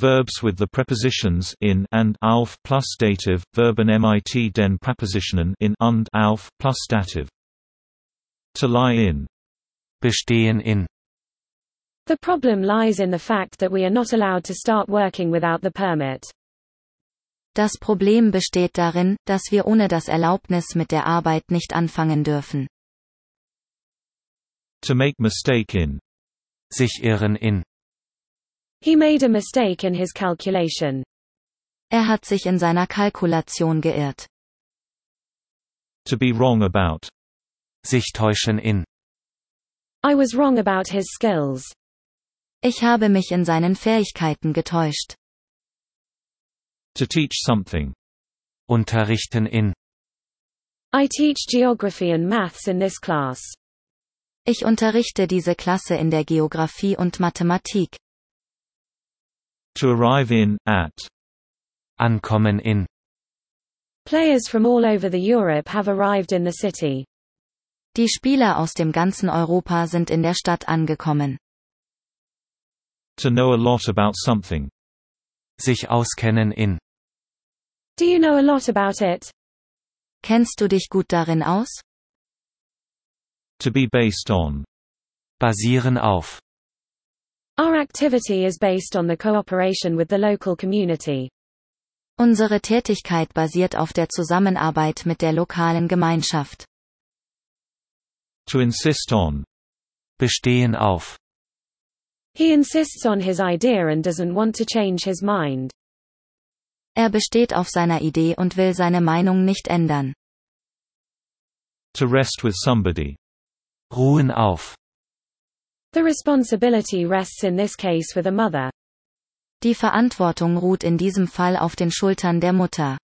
Verbs with the prepositions in and auf plus dative, Verben mit den Präpositionen in und auf plus dative. To lie in. Bestehen in. The problem lies in the fact that we are not allowed to start working without the permit. Das Problem besteht darin, dass wir ohne das Erlaubnis mit der Arbeit nicht anfangen dürfen. To make mistake in. Sich irren in. He made a mistake in his calculation. Hat sich in seiner Kalkulation geirrt. To be wrong about. Sich täuschen in. I was wrong about his skills. Ich habe mich in seinen Fähigkeiten getäuscht. To teach something. Unterrichten in. I teach geography and maths in this class. Ich unterrichte diese Klasse in der Geographie und Mathematik. To arrive in, at. Ankommen in. Players from all over the Europe have arrived in the city. Die Spieler aus dem ganzen Europa sind in der Stadt angekommen. To know a lot about something. Sich auskennen in. Do you know a lot about it? Kennst du dich gut darin aus? To be based on. Basieren auf. Our activity is based on the cooperation with the local community. Unsere Tätigkeit basiert auf der Zusammenarbeit mit der lokalen Gemeinschaft. To insist on. Bestehen auf. He insists on his idea and doesn't want to change his mind. Besteht auf seiner Idee und will seine Meinung nicht ändern. To rest with somebody. Ruhen auf. The responsibility rests in this case with a mother. Die Verantwortung ruht in diesem Fall auf den Schultern der Mutter.